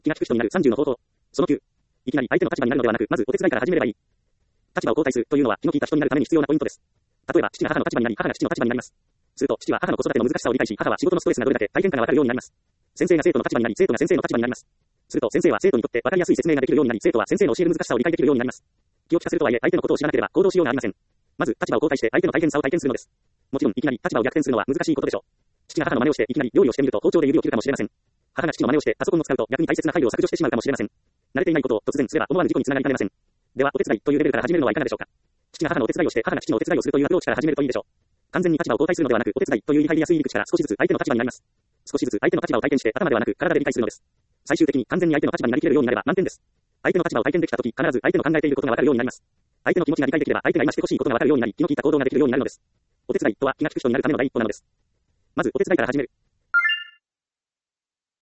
気が利く人になる30の方法。その9。いきなり相手の立場になるのではなく、まずお手伝いから始めればいい。立場を交代するというのは気の利いた人になるために必要なポイントです。例えば、父が母の立場になり、母が父の立場になります。すると、父は母の子育ての難しさを理解し、母は仕事のストレスがどれだけ大変かがわかるようになります。先生が生徒の立場になり、生徒が先生の立場になります。すると、先生は生徒にとって分かりやすい説明ができるようになり、生徒は先生の教える難しさを理解できるようになります。気を利かせるとはいえ、相手のことを知らなければ行動しようがありません。まず、立場を交代して相手の大変さを体験するのです。もちろん、いきなり立場を逆転するのは難しいことでしょう。父が母の真似をしていきなり料理をしてみると包丁で指を切るかもしれません。母が父の真似をしてパソコンを使うと逆に大切なファイルを削除してしまうかもしれません。慣れていないことを突然すれば思わぬ事故につながりかねません。では、お手伝いというレベルから始めるのはいかがでしょうか。父が母のお手伝いをして、母が父のお手伝いをするというアプローチから始めるといいでしょう。完全に立場を交代するのではなく、お手伝いという理解りやすい入り口から少しずつ相手の立場になります。少しずつ相手の立場を体験して頭ではなく体で理解するのです。最終的に完全に相手の立場になりきれるようになれば満点です。相手の立場を体験できたとき、必ず相手の考えていることがわかるようになります。相手の気持ちが理解できれば、相手が今してほしいことがわかるようになり、気の利いた行動ができるようになるのです。お手伝いとは気が利く人になるための第一歩なのです。まず、お手伝いから始める。